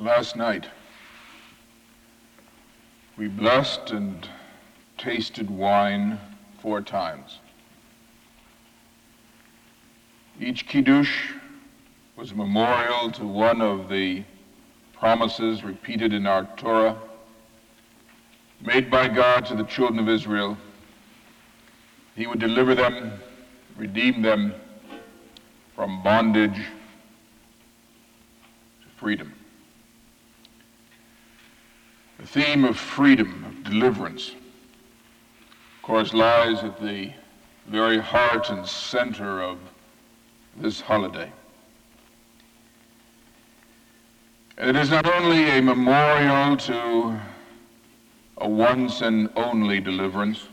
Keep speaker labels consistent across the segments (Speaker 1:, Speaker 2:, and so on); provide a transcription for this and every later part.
Speaker 1: Last night, we blessed and tasted wine 4 times. Each kiddush was a memorial to one of the promises repeated in our Torah, made by God to the children of Israel. He would deliver them, redeem them from bondage to freedom. The theme of freedom, of deliverance, of course, lies at the very heart and center of this holiday. And it is not only a memorial to a once and only deliverance,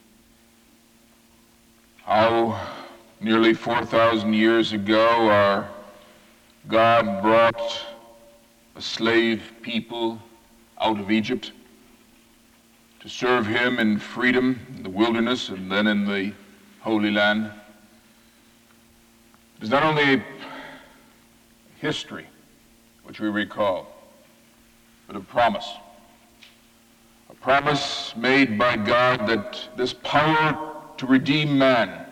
Speaker 1: how nearly 4,000 years ago our God brought a slave people out of Egypt to serve him in freedom in the wilderness and then in the Holy Land. It is not only a history which we recall, but a promise made by God that this power to redeem man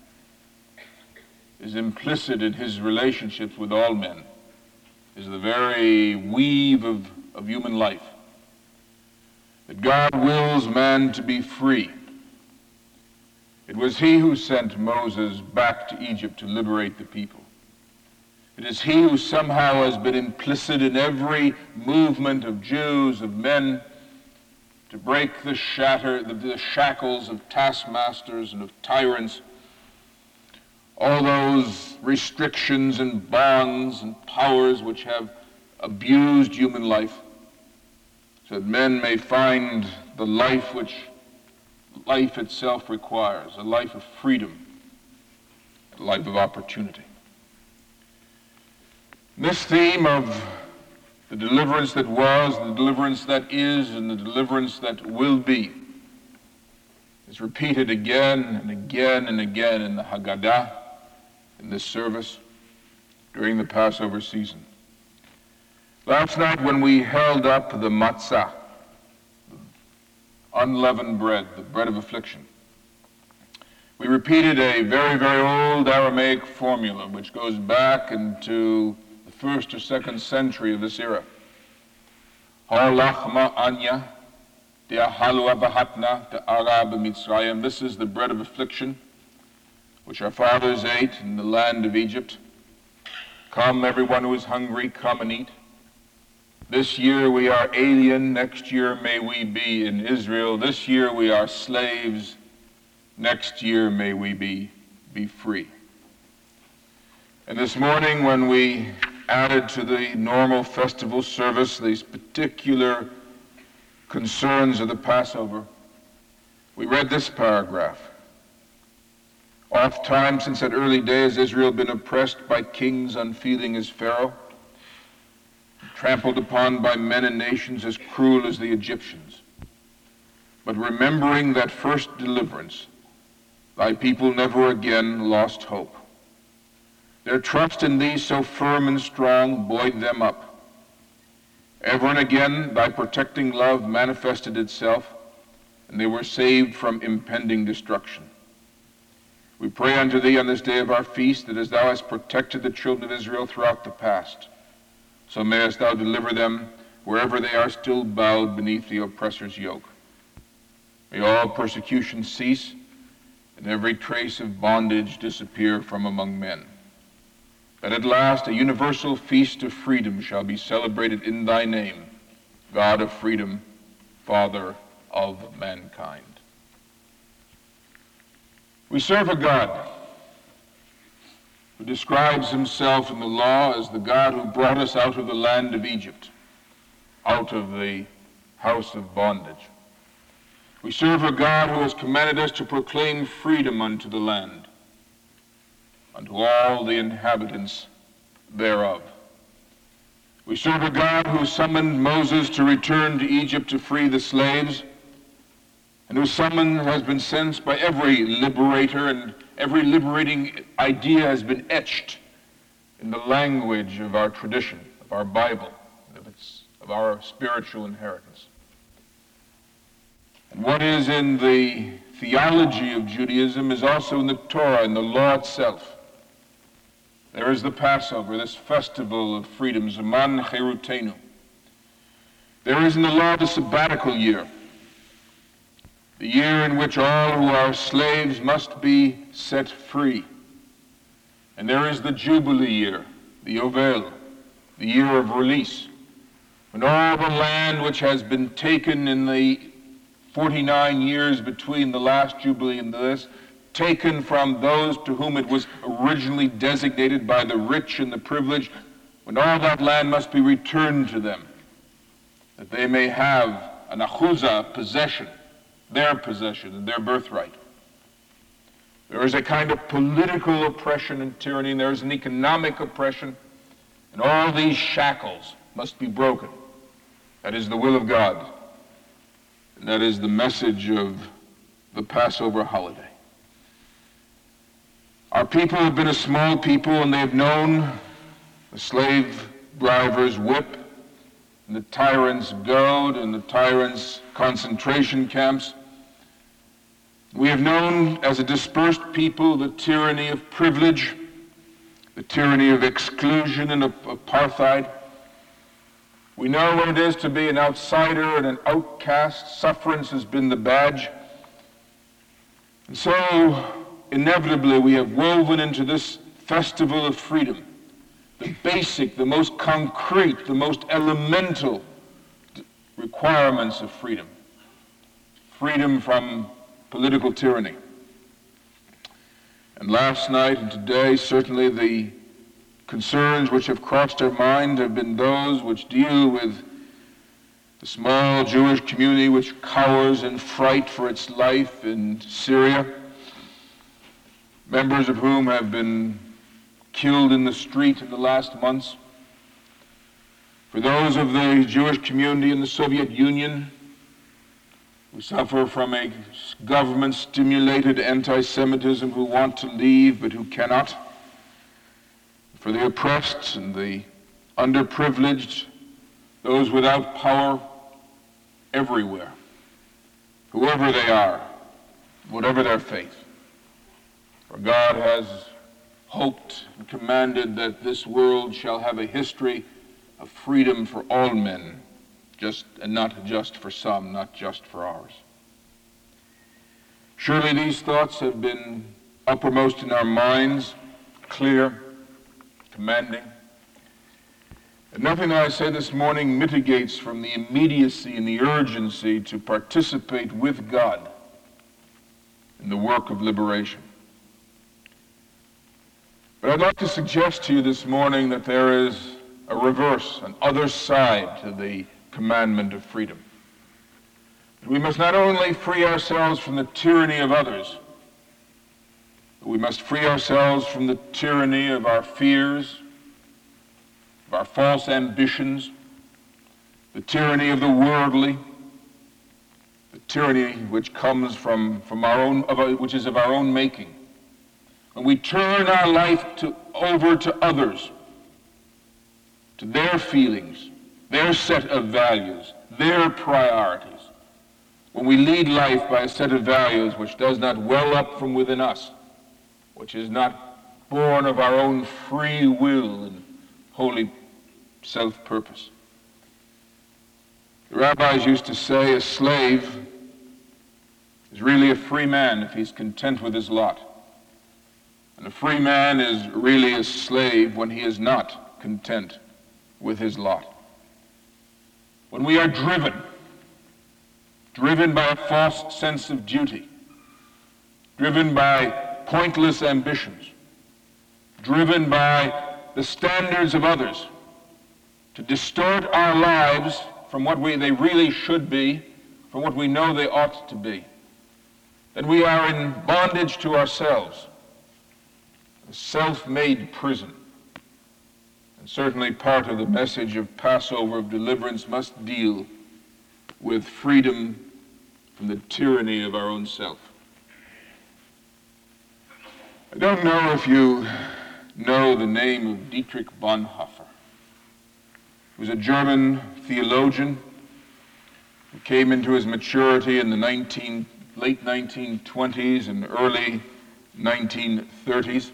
Speaker 1: is implicit in his relationships with all men, is the very weave of human life. That God wills man to be free. It was he who sent Moses back to Egypt to liberate the people. It is he who somehow has been implicit in every movement of Jews, of men, to break the shackles of taskmasters and of tyrants, all those restrictions and bonds and powers which have abused human life, so that men may find the life which life itself requires, a life of freedom, a life of opportunity. This theme of the deliverance that was, the deliverance that is, and the deliverance that will be is repeated again and again and again in the Haggadah, in this service, during the Passover season. Last night when we held up the matzah, the unleavened bread, the bread of affliction, we repeated a very, very old Aramaic formula which goes back into the 1st or 2nd century of this era. Harlachma anya de'ahalua bahatna de'ara b'mitzrayim. This is the bread of affliction which our fathers ate in the land of Egypt. Come, everyone who is hungry, come and eat. This year we are alien, next year may we be in Israel. This year we are slaves, next year may we be free. And this morning when we added to the normal festival service these particular concerns of the Passover, we read this paragraph. Oft times since that early day has Israel been oppressed by kings unfeeling as Pharaoh, trampled upon by men and nations as cruel as the Egyptians. But remembering that first deliverance, thy people never again lost hope. Their trust in thee so firm and strong buoyed them up. Ever and again thy protecting love manifested itself, and they were saved from impending destruction. We pray unto thee on this day of our feast that as thou hast protected the children of Israel throughout the past, so mayest thou deliver them wherever they are still bowed beneath the oppressor's yoke. May all persecution cease and every trace of bondage disappear from among men. That at last a universal feast of freedom shall be celebrated in thy name, God of freedom, Father of mankind. We serve a God who describes himself in the law as the God who brought us out of the land of Egypt, out of the house of bondage. We serve a God who has commanded us to proclaim freedom unto the land, unto all the inhabitants thereof. We serve a God who summoned Moses to return to Egypt to free the slaves, and whose summons has been sensed by every liberator, and every liberating idea has been etched in the language of our tradition, of our Bible, of the It's of our spiritual inheritance. And what is in the theology of Judaism is also in the Torah, in the law itself. There is the Passover, this festival of freedom, Zaman Cherutenu. There is in the law the sabbatical year, the year in which all who are slaves must be set free. And there is the Jubilee year, the Yovel, the year of release, when all the land which has been taken in the 49 years between the last Jubilee and this, taken from those to whom it was originally designated by the rich and the privileged, when all that land must be returned to them, that they may have an achuzah, possession, their possession and their birthright. There is a kind of political oppression and tyranny, and there is an economic oppression, and all these shackles must be broken. That is the will of God, and that is the message of the Passover holiday. Our people have been a small people, and they have known the slave driver's whip, and the tyrant's goad, and the tyrant's concentration camps. We have known as a dispersed people the tyranny of privilege, the tyranny of exclusion and of apartheid. We know what it is to be an outsider and an outcast. Sufferance has been the badge. And so, inevitably, we have woven into this festival of freedom the basic, the most concrete, the most elemental requirements of freedom. Freedom from political tyranny. And last night and today, certainly the concerns which have crossed our mind have been those which deal with the small Jewish community which cowers in fright for its life in Syria, members of whom have been killed in the street in the last months. For those of the Jewish community in the Soviet Union who suffer from a government-stimulated anti-Semitism, who want to leave but who cannot. For the oppressed and the underprivileged, those without power everywhere, whoever they are, whatever their faith. For God has hoped and commanded that this world shall have a history of freedom for all men, and not just for some, not just for ours. Surely these thoughts have been uppermost in our minds, clear, commanding. And nothing that I say this morning mitigates from the immediacy and the urgency to participate with God in the work of liberation. But I'd like to suggest to you this morning that there is a reverse, an other side to the commandment of freedom. We must not only free ourselves from the tyranny of others, but we must free ourselves from the tyranny of our fears, of our false ambitions, the tyranny of the worldly, the tyranny which comes from our own, which is of our own making. When we turn our life over to others, to their feelings, their set of values, their priorities, when we lead life by a set of values which does not well up from within us, which is not born of our own free will and holy self-purpose. The rabbis used to say a slave is really a free man if he's content with his lot. And a free man is really a slave when he is not content with his lot. When we are driven by a false sense of duty, driven by pointless ambitions, driven by the standards of others to distort our lives from what they really should be, from what we know they ought to be, then we are in bondage to ourselves, a self-made prison. And certainly part of the message of Passover, of deliverance, must deal with freedom from the tyranny of our own self. I don't know if you know the name of Dietrich Bonhoeffer. He was a German theologian who came into his maturity in the late 1920s and early 1930s.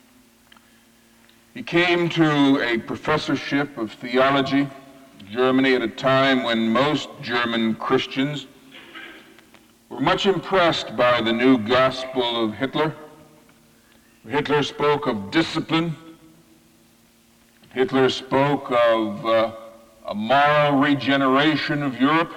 Speaker 1: He came to a professorship of theology in Germany at a time when most German Christians were much impressed by the new gospel of Hitler. Hitler spoke of discipline. Hitler spoke of a moral regeneration of Europe.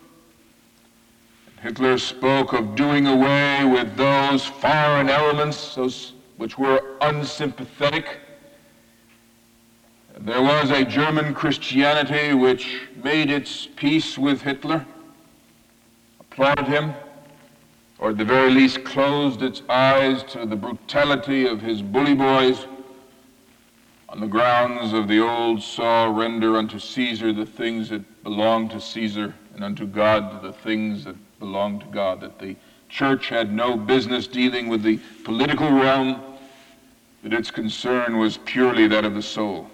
Speaker 1: Hitler spoke of doing away with those foreign elements, those which were unsympathetic. There was a German Christianity which made its peace with Hitler, applauded him, or at the very least closed its eyes to the brutality of his bully boys on the grounds of the old saw, render unto Caesar the things that belong to Caesar, and unto God the things that belong to God, that the church had no business dealing with the political realm, that its concern was purely that of the soul.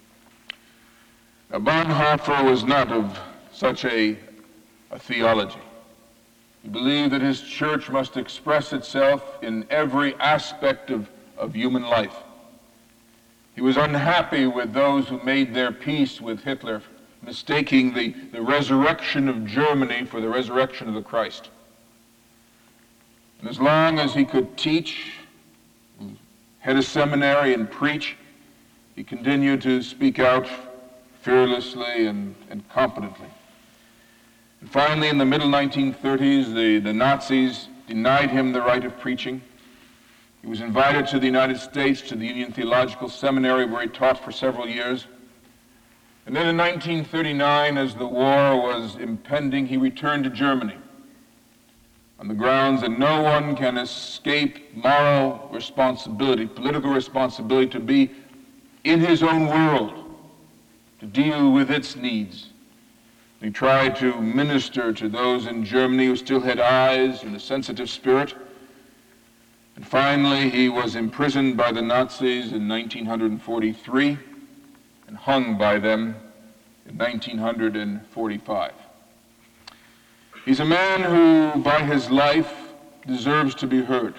Speaker 1: Now, Bonhoeffer was not of such a theology. He believed that his church must express itself in every aspect of human life. He was unhappy with those who made their peace with Hitler, mistaking the resurrection of Germany for the resurrection of the Christ. And as long as he could teach, head a seminary and preach, he continued to speak out fearlessly and competently. And finally, in the middle 1930s, the Nazis denied him the right of preaching. He was invited to the United States, to the Union Theological Seminary, where he taught for several years. And then in 1939, as the war was impending, he returned to Germany on the grounds that no one can escape moral responsibility, political responsibility, to be in his own world, to deal with its needs. He tried to minister to those in Germany who still had eyes and a sensitive spirit. And finally, he was imprisoned by the Nazis in 1943 and hung by them in 1945. He's a man who, by his life, deserves to be heard.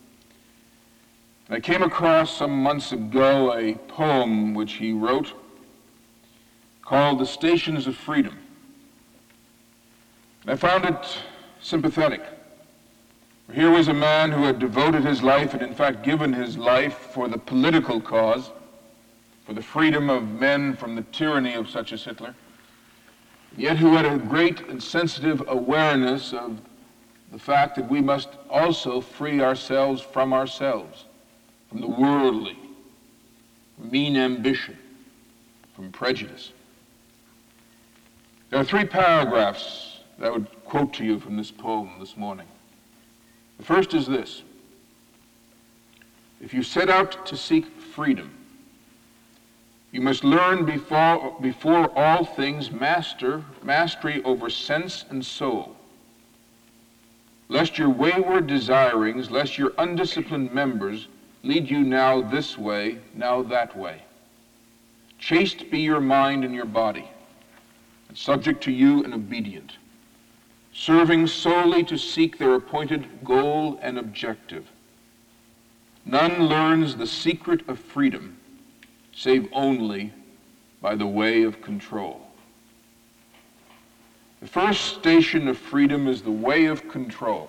Speaker 1: I came across some months ago a poem which he wrote called The Stations of Freedom. I found it sympathetic. Here was a man who had devoted his life and in fact given his life for the political cause, for the freedom of men from the tyranny of such as Hitler, yet who had a great and sensitive awareness of the fact that we must also free ourselves, from the worldly, mean ambition, from prejudice. There are 3 paragraphs that I would quote to you from this poem this morning. The first is this: if you set out to seek freedom, you must learn before all things mastery over sense and soul, lest your wayward desirings, lest your undisciplined members lead you now this way, now that way. Chaste be your mind and your body, and subject to you and obedient, serving solely to seek their appointed goal and objective. None learns the secret of freedom save only by the way of control. The first station of freedom is the way of control.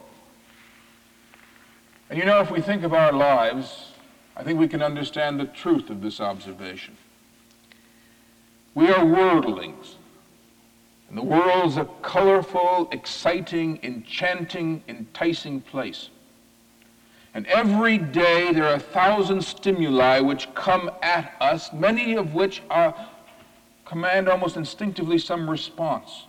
Speaker 1: And you know, if we think of our lives, I think we can understand the truth of this observation. We are worldlings. And the world's a colorful, exciting, enchanting, enticing place. And every day there are 1,000 stimuli which come at us, many of which command almost instinctively some response.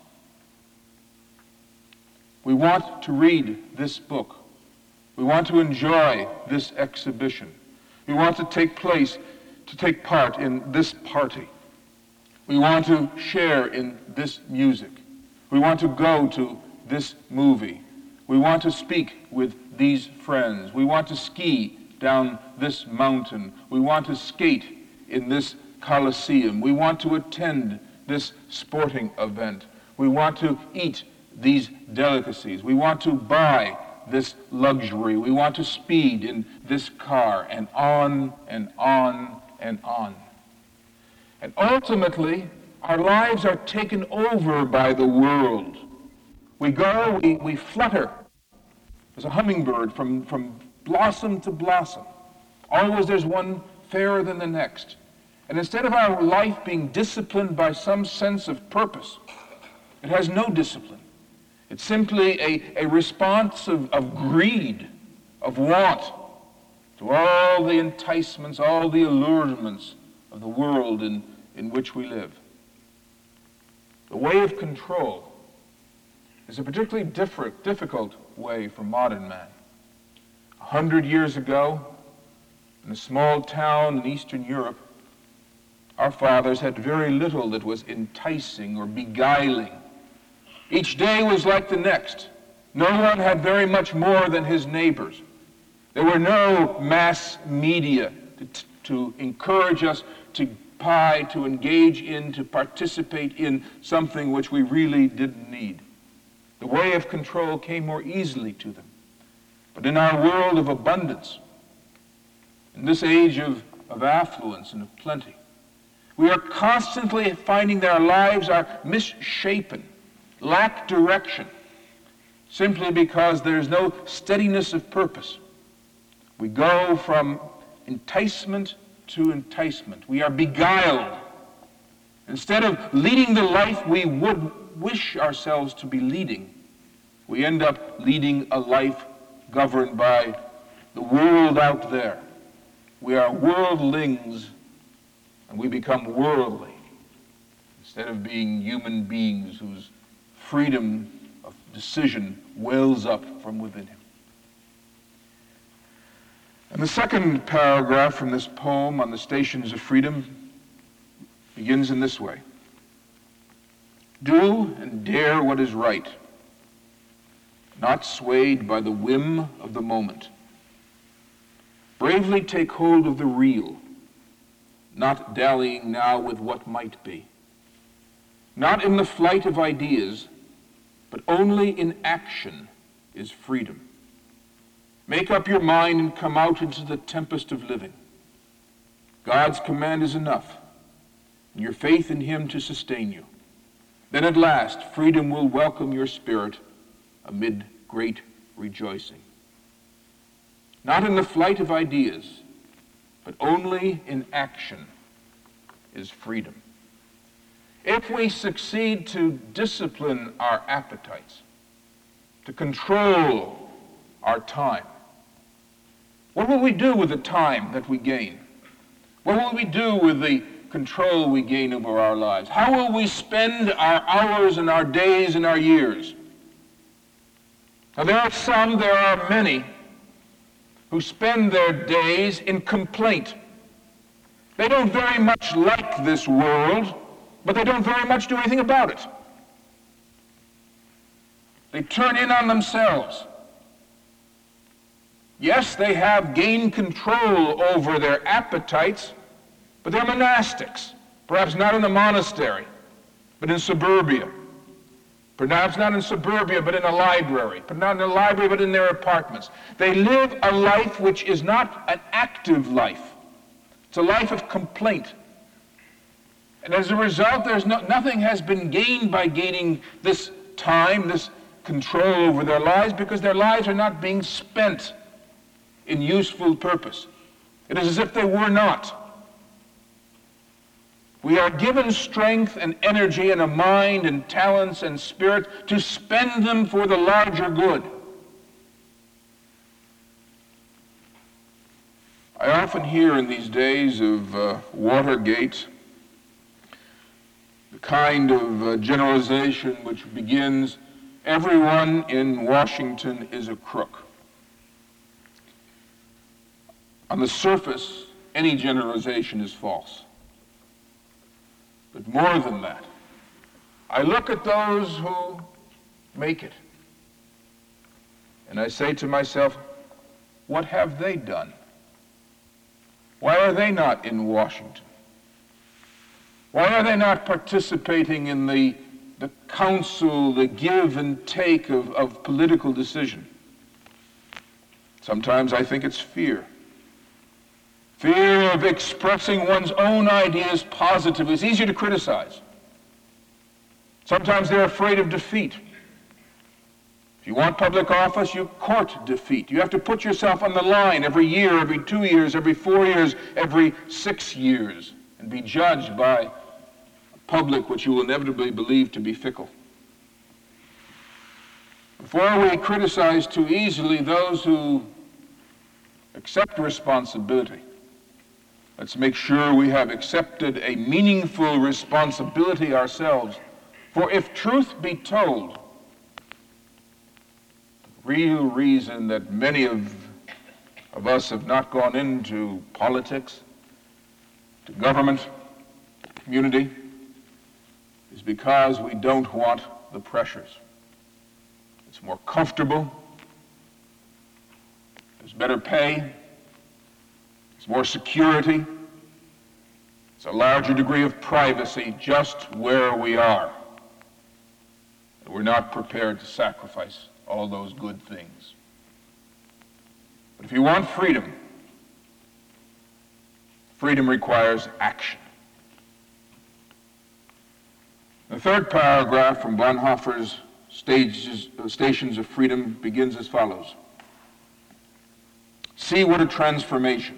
Speaker 1: We want to read this book. We want to enjoy this exhibition. We want to take part in this party. We want to share in this music. We want to go to this movie. We want to speak with these friends. We want to ski down this mountain. We want to skate in this coliseum. We want to attend this sporting event. We want to eat these delicacies. We want to buy this luxury. We want to speed in this car, and on and on and on. And ultimately, our lives are taken over by the world. We go, we flutter as a hummingbird from blossom to blossom. Always there's one fairer than the next. And instead of our life being disciplined by some sense of purpose, it has no discipline. It's simply a response of greed, of want, to all the enticements, all the allurements of the world in which we live. The way of control is a particularly difficult way for modern man. 100 years ago, in a small town in Eastern Europe, our fathers had very little that was enticing or beguiling. Each day was like the next. No one had very much more than his neighbors. There were no mass media to encourage us to buy, to engage in, to participate in something which we really didn't need. The way of control came more easily to them. But in our world of abundance, in this age of affluence and of plenty, we are constantly finding that our lives are misshapen, lack direction, simply because there's no steadiness of purpose. We go from enticement to enticement. We are beguiled. Instead of leading the life we would wish ourselves to be leading, we end up leading a life governed by the world out there. We are worldlings, and we become worldly instead of being human beings whose freedom of decision wells up from within him. And the second paragraph from this poem on the Stations of Freedom begins in this way. Do and dare what is right, not swayed by the whim of the moment. Bravely take hold of the real, not dallying now with what might be. Not in the flight of ideas, but only in action is freedom. Make up your mind and come out into the tempest of living. God's command is enough, and your faith in him to sustain you. Then at last, freedom will welcome your spirit amid great rejoicing. Not in the flight of ideas, but only in action is freedom. If we succeed to discipline our appetites, to control our time, what will we do with the time that we gain? What will we do with the control we gain over our lives? How will we spend our hours and our days and our years? Now there are many who spend their days in complaint. They don't very much like this world, but they don't very much do anything about it. They turn in on themselves. Yes, they have gained control over their appetites, but they're monastics. Perhaps not in a monastery, but in suburbia. Perhaps not in suburbia, but in a library. Perhaps not in a library, but in their apartments. They live a life which is not an active life. It's a life of complaint. And as a result, nothing has been gained by gaining this time, this control over their lives, because their lives are not being spent in useful purpose. It is as if they were not. We are given strength and energy and a mind and talents and spirit to spend them for the larger good. I often hear in these days of Watergate the kind of generalization which begins, everyone in Washington is a crook. On the surface, any generalization is false. But more than that, I look at those who make it, and I say to myself, what have they done? Why are they not in Washington? Why are they not participating in the counsel, the give and take of political decision? Sometimes I think it's fear. Fear of expressing one's own ideas positively. It's easier to criticize. Sometimes they're afraid of defeat. If you want public office, you court defeat. You have to put yourself on the line every year, every 2 years, every 4 years, every 6 years, and be judged by a public which you will inevitably believe to be fickle. Before we criticize too easily those who accept responsibility, let's make sure we have accepted a meaningful responsibility ourselves. For if truth be told, the real reason that many of us have not gone into politics, to government, community, is because we don't want the pressures. It's more comfortable, there's better pay, there's more security, it's a larger degree of privacy just where we are. We're not prepared to sacrifice all those good things. But if you want freedom, freedom requires action. The third paragraph from Bonhoeffer's Stations of Freedom begins as follows. See what a transformation.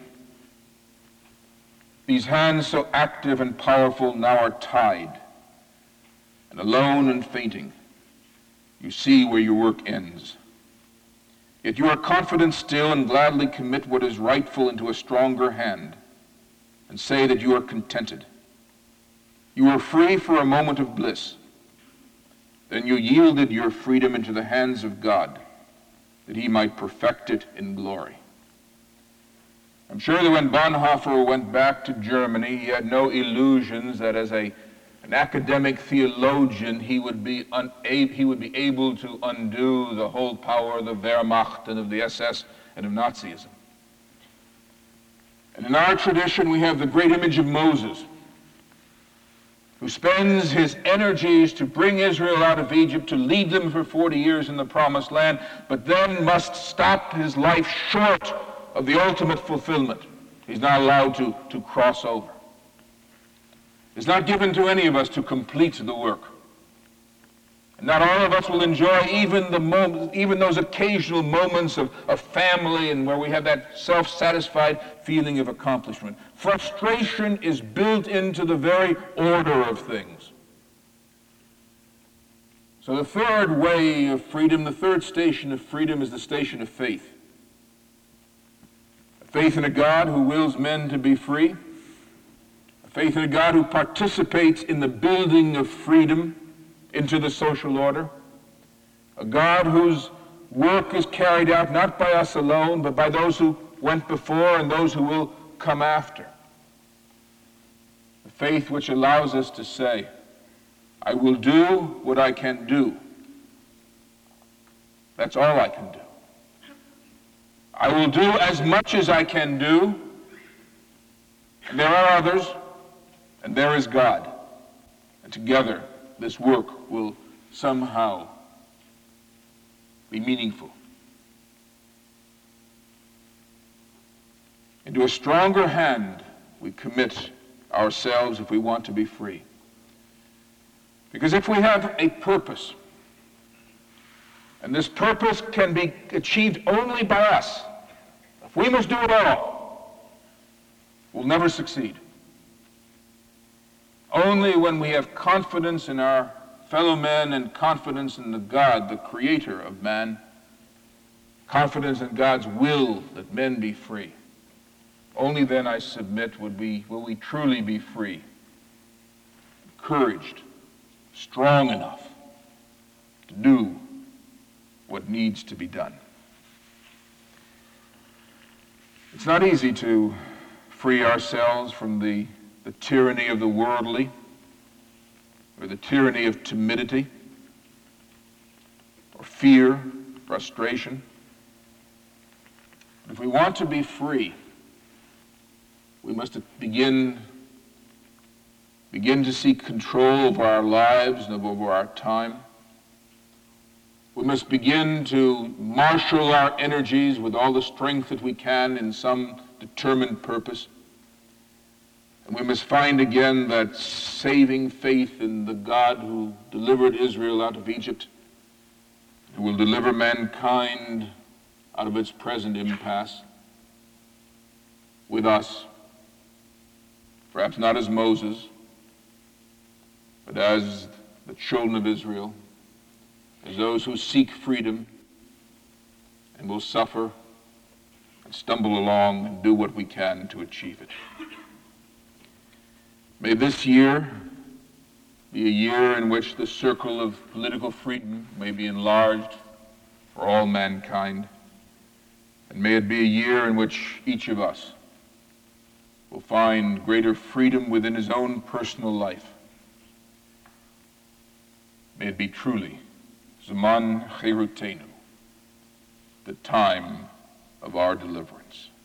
Speaker 1: These hands so active and powerful now are tied, and alone and fainting, you see where your work ends. Yet you are confident still and gladly commit what is rightful into a stronger hand and say that you are contented. You were free for a moment of bliss. Then you yielded your freedom into the hands of God that he might perfect it in glory. I'm sure that when Bonhoeffer went back to Germany, he had no illusions that as an academic theologian, he would be able to undo the whole power of the Wehrmacht and of the SS and of Nazism. And in our tradition, we have the great image of Moses, who spends his energies to bring Israel out of Egypt, to lead them for 40 years in the Promised Land, but then must stop his life short of the ultimate fulfillment. He's not allowed to cross over. It's not given to any of us to complete the work. And not all of us will enjoy even those occasional moments of family and where we have that self-satisfied feeling of accomplishment. Frustration is built into the very order of things. So the third way of freedom, the third station of freedom, is the station of faith. Faith in a God who wills men to be free. Faith in a God who participates in the building of freedom into the social order. A God whose work is carried out not by us alone, but by those who went before and those who will come after. A faith which allows us to say, I will do what I can do. That's all I can do. I will do as much as I can do. And there are others, and there is God. And together, this work will somehow be meaningful. Into a stronger hand we commit ourselves if we want to be free. Because if we have a purpose, and this purpose can be achieved only by us, if we must do it all, we'll never succeed. Only when we have confidence in our fellow men and confidence in the God, the creator of man, confidence in God's will that men be free, only then, I submit, will we truly be free, encouraged, strong enough to do what needs to be done. It's not easy to free ourselves from the tyranny of the worldly, or the tyranny of timidity, or fear, frustration. But if we want to be free, we must begin begin to seek control over our lives and over our time. We must begin to marshal our energies with all the strength that we can in some determined purpose. And we must find again that saving faith in the God who delivered Israel out of Egypt, who will deliver mankind out of its present impasse with us, perhaps not as Moses, but as the children of Israel, as those who seek freedom and will suffer and stumble along and do what we can to achieve it. May this year be a year in which the circle of political freedom may be enlarged for all mankind, and may it be a year in which each of us will find greater freedom within his own personal life. May it be truly Zaman Cherutenu, the time of our deliverance.